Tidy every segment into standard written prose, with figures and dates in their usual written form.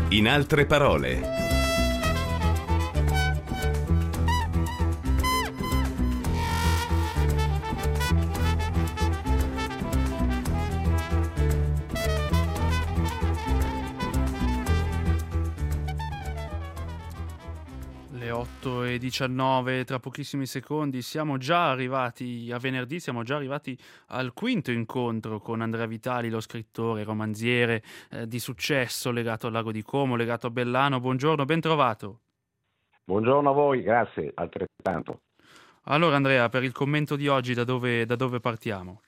In altre parole. Le 8:19, tra pochissimi secondi siamo già arrivati a venerdì, siamo già arrivati al quinto incontro con Andrea Vitali, lo scrittore, romanziere di successo legato al lago di Como, legato a Bellano. Buongiorno, ben trovato. Buongiorno a voi, grazie, altrettanto. Allora Andrea, per il commento di oggi da dove partiamo?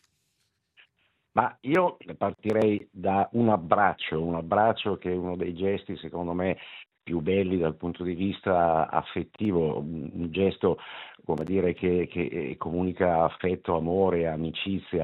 Ma io partirei da un abbraccio che è uno dei gesti secondo me più belli dal punto di vista affettivo, un gesto come dire che comunica affetto, amore, amicizia,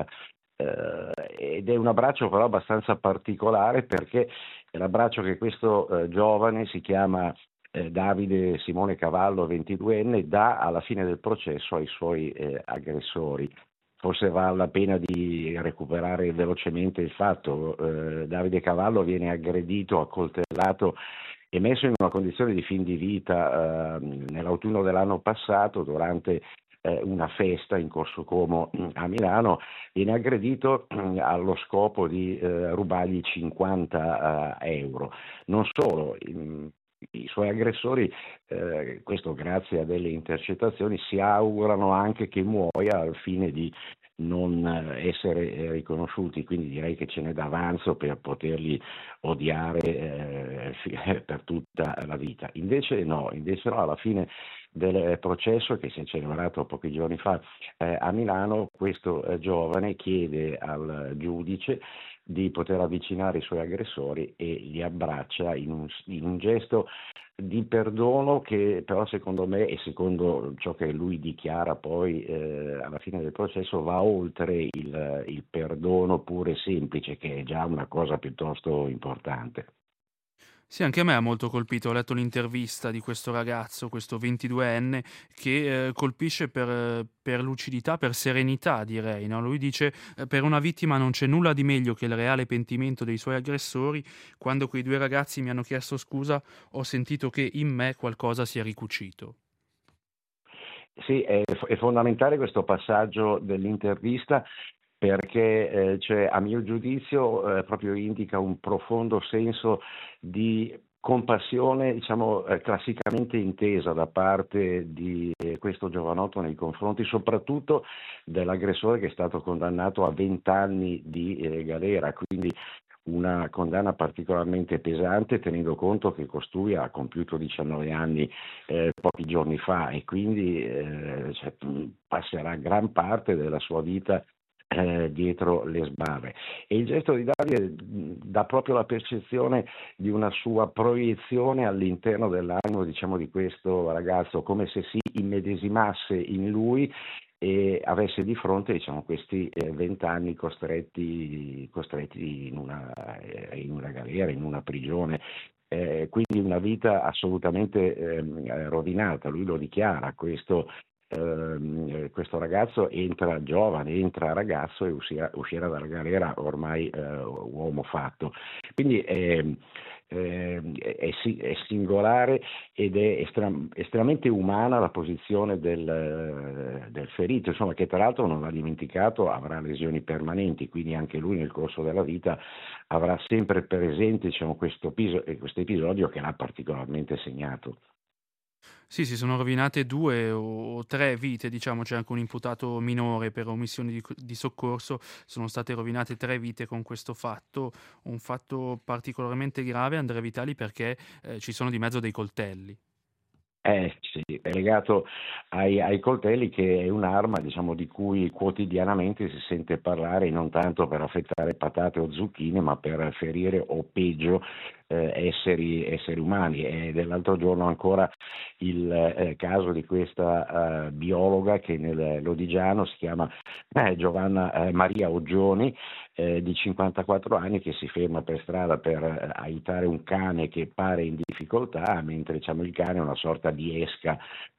ed è un abbraccio però abbastanza particolare perché è l'abbraccio che questo giovane, si chiama Davide Simone Cavallo, 22enne, dà alla fine del processo ai suoi aggressori. Forse vale la pena di recuperare velocemente il fatto. Davide Cavallo viene aggredito, accoltellato e messo in una condizione di fin di vita nell'autunno dell'anno passato durante una festa in Corso Como a Milano. Viene aggredito allo scopo di rubargli 50 euro. Non solo, i suoi aggressori, questo grazie a delle intercettazioni, si augurano anche che muoia al fine di non essere riconosciuti, quindi direi che ce n'è d'avanzo per poterli odiare per tutta la vita. Invece no, alla fine del processo che si è celebrato pochi giorni fa a Milano, questo giovane chiede al giudice di poter avvicinare i suoi aggressori e li abbraccia in un gesto di perdono che però secondo me e secondo ciò che lui dichiara poi alla fine del processo va oltre il perdono puro e semplice, che è già una cosa piuttosto importante. Sì, anche a me ha molto colpito. Ho letto l'intervista di questo ragazzo, questo 22enne, che colpisce per lucidità, per serenità, direi. No? Lui dice: per una vittima non c'è nulla di meglio che il reale pentimento dei suoi aggressori. Quando quei due ragazzi mi hanno chiesto scusa, ho sentito che in me qualcosa si è ricucito. Sì, è fondamentale questo passaggio dell'intervista perché cioè, a mio giudizio proprio indica un profondo senso di compassione, diciamo, classicamente intesa da parte di questo giovanotto nei confronti soprattutto dell'aggressore che è stato condannato a 20 anni di galera, quindi una condanna particolarmente pesante tenendo conto che costui ha compiuto 19 anni pochi giorni fa e quindi cioè, passerà gran parte della sua vita dietro le sbarre. E il gesto di Davide dà proprio la percezione di una sua proiezione all'interno dell'animo, diciamo, di questo ragazzo, come se si immedesimasse in lui e avesse di fronte, diciamo, questi 20 anni costretti in una galera, in una prigione. Quindi una vita assolutamente rovinata. Lui lo dichiara, questo ragazzo entra giovane, entra ragazzo e uscirà dalla galera ormai uomo fatto. Quindi è singolare ed è estremamente umana la posizione del ferito, insomma, che tra l'altro non va dimenticato, avrà lesioni permanenti, quindi anche lui nel corso della vita avrà sempre presente, diciamo, questo episodio che l'ha particolarmente segnato. Sì, si sono rovinate 2 o 3 vite, diciamo, c'è anche un imputato minore per omissione di soccorso, sono state rovinate 3 vite con questo fatto, un fatto particolarmente grave, Andrea Vitali, perché ci sono di mezzo dei coltelli. Sì, è legato ai coltelli, che è un'arma, diciamo, di cui quotidianamente si sente parlare, non tanto per affettare patate o zucchine, ma per ferire o peggio esseri umani. E dell'altro giorno ancora il caso di questa biologa che nel Lodigiano si chiama Giovanna Maria Oggioni, di 54 anni, che si ferma per strada per aiutare un cane che pare in difficoltà, mentre, diciamo, il cane è una sorta di esca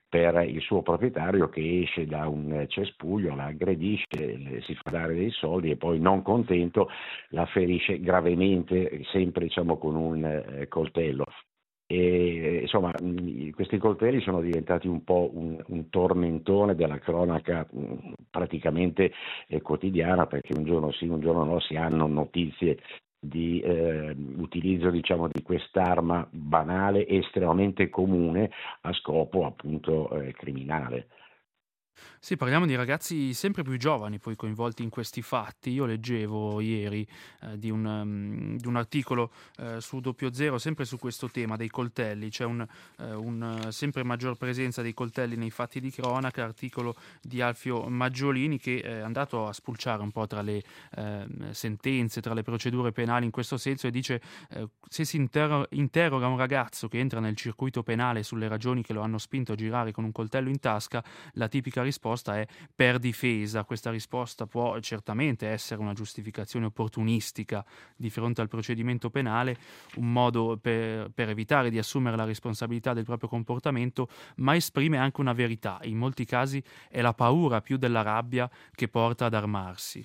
per il suo proprietario, che esce da un cespuglio, la aggredisce, si fa dare dei soldi e poi, non contento, la ferisce gravemente, sempre diciamo con un coltello. E insomma, questi coltelli sono diventati un po' un tormentone della cronaca praticamente quotidiana, perché un giorno sì, un giorno no, si hanno notizie di utilizzo diciamo di quest'arma banale e estremamente comune a scopo appunto criminale. Sì, parliamo di ragazzi sempre più giovani poi coinvolti in questi fatti. Io leggevo ieri, di un articolo, su Doppio Zero sempre su questo tema dei coltelli. C'è un sempre maggior presenza dei coltelli nei fatti di cronaca, articolo di Alfio Maggiolini che è andato a spulciare un po' tra le, sentenze, tra le procedure penali in questo senso e dice, se si interroga un ragazzo che entra nel circuito penale sulle ragioni che lo hanno spinto a girare con un coltello in tasca, la tipica risposta è per difesa. Questa risposta può certamente essere una giustificazione opportunistica di fronte al procedimento penale, un modo per evitare di assumere la responsabilità del proprio comportamento, ma esprime anche una verità. In molti casi è la paura più della rabbia che porta ad armarsi.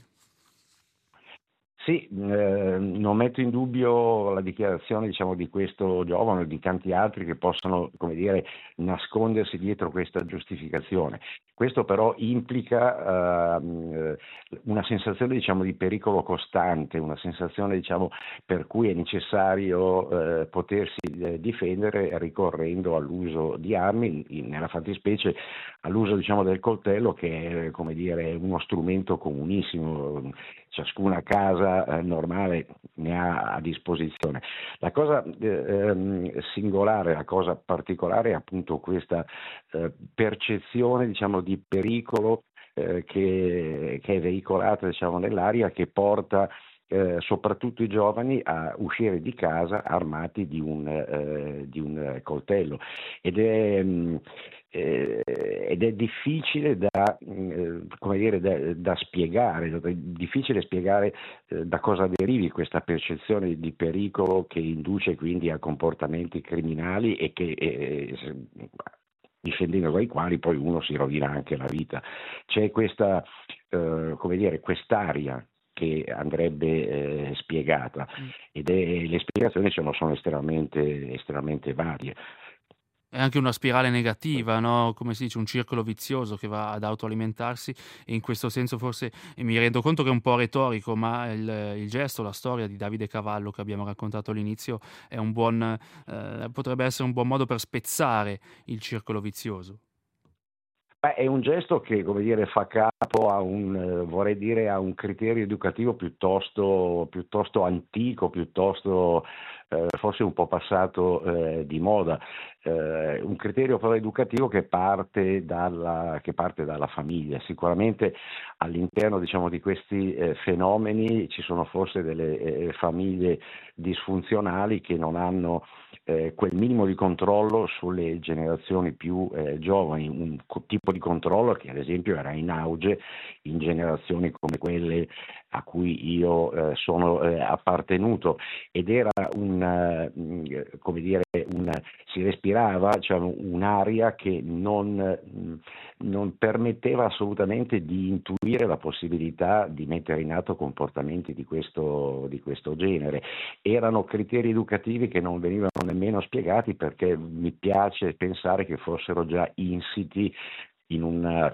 Sì, non metto in dubbio la dichiarazione diciamo, di questo giovane e di tanti altri che possono, come dire, nascondersi dietro questa giustificazione. Questo però implica una sensazione diciamo, di pericolo costante, una sensazione diciamo, per cui è necessario potersi difendere ricorrendo all'uso di armi, nella fattispecie all'uso diciamo, del coltello, che è come dire, uno strumento comunissimo. Ciascuna casa normale ne ha a disposizione. La cosa singolare, la cosa particolare è appunto questa percezione diciamo, di pericolo che è veicolata diciamo, nell'aria, che porta soprattutto i giovani a uscire di casa armati di un coltello ed è difficile come dire, da spiegare, è difficile spiegare da cosa derivi questa percezione di pericolo che induce quindi a comportamenti criminali e che difendendo dai quali poi uno si rovina anche la vita. C'è questa, come dire, quest'aria che andrebbe spiegata le spiegazioni sono estremamente varie. È anche una spirale negativa, no? Come si dice, un circolo vizioso che va ad autoalimentarsi e in questo senso forse mi rendo conto che è un po' retorico, ma il gesto, la storia di Davide Cavallo che abbiamo raccontato all'inizio è potrebbe essere un buon modo per spezzare il circolo vizioso. Beh, è un gesto che, come dire, fa capo vorrei dire, a un criterio educativo piuttosto antico, piuttosto forse un po' passato di moda. Un criterio però educativo che parte dalla famiglia. Sicuramente all'interno diciamo, di questi fenomeni ci sono forse delle famiglie disfunzionali che non hanno quel minimo di controllo sulle generazioni più giovani, un tipo di controllo che ad esempio era in auge in generazioni come quelle a cui io sono appartenuto, ed era come dire, si respirava cioè, un'aria che non permetteva assolutamente di intuire la possibilità di mettere in atto comportamenti di questo genere. Erano criteri educativi che non venivano nemmeno spiegati, perché mi piace pensare che fossero già insiti in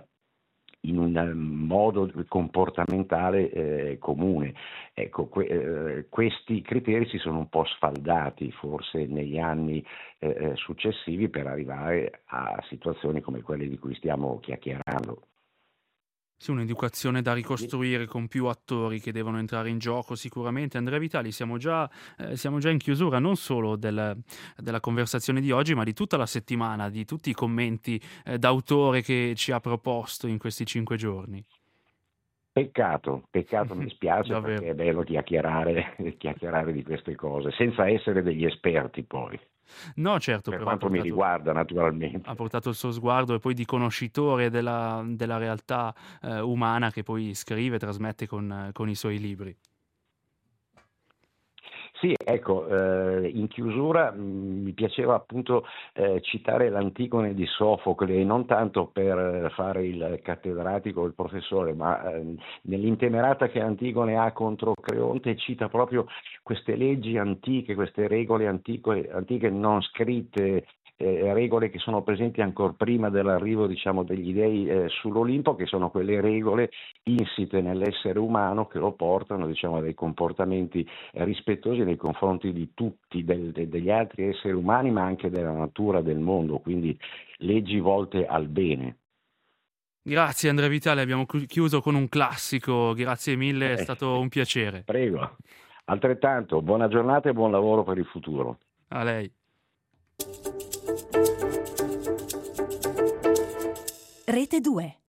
un modo comportamentale comune. Ecco, questi criteri si sono un po' sfaldati forse negli anni successivi per arrivare a situazioni come quelle di cui stiamo chiacchierando. Sì, un'educazione da ricostruire con più attori che devono entrare in gioco sicuramente. Andrea Vitali, siamo già in chiusura non solo della conversazione di oggi, ma di tutta la settimana, di tutti i commenti d'autore che ci ha proposto in questi 5 giorni. Peccato, mi spiace, Davvero. perché è bello chiacchierare di queste cose, senza essere degli esperti poi, No, certo, per però quanto mi riguarda ha naturalmente. portato il suo sguardo e poi di conoscitore della realtà umana che poi scrive e trasmette con i suoi libri. Sì, ecco, in chiusura mi piaceva appunto citare l'Antigone di Sofocle, e non tanto per fare il cattedratico o il professore, ma nell'intemerata che Antigone ha contro Creonte cita proprio queste leggi antiche, queste regole antiche non scritte, regole che sono presenti ancora prima dell'arrivo, diciamo, degli dei sull'Olimpo, che sono quelle regole insite nell'essere umano che lo portano, diciamo, a dei comportamenti rispettosi nei confronti di tutti, degli altri esseri umani, ma anche della natura, del mondo, quindi leggi volte al bene. Grazie Andrea Vitale, abbiamo chiuso con un classico, grazie mille, è stato un piacere. Prego. Altrettanto, buona giornata e buon lavoro per il futuro. A lei. Rete 2.